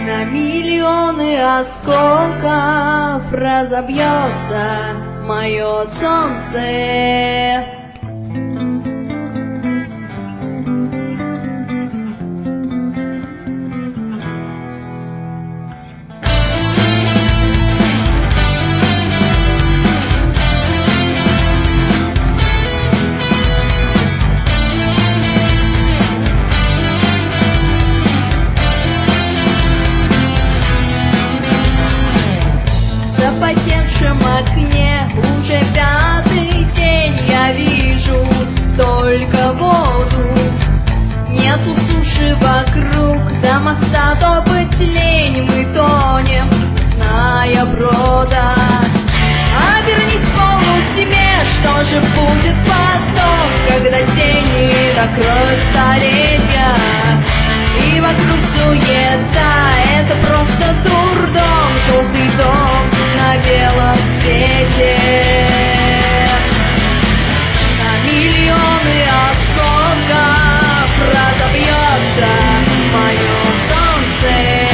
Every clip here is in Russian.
На миллионы осколков разобьется мое солнце. В запотевшем окне уже пятый день я вижу только воду. Нету суши вокруг, до моста топать лень, мы тонем, зная брода. Обернись в полутьме, что же будет потом, когда тени накроют столетия, и вокруг суета, это просто дурдом, желтый дом на белом свете. На миллионы осколков разобьется мое солнце.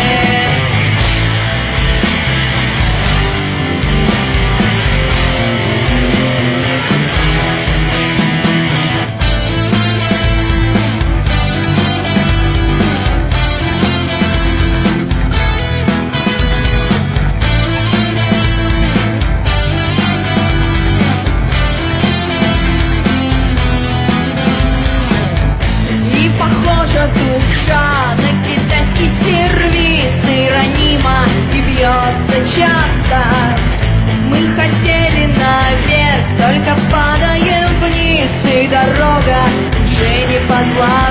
Душа на китайский сервис и ранима и бьется часто. Мы хотели наверх, только падаем вниз, и дорога уже не подвластна.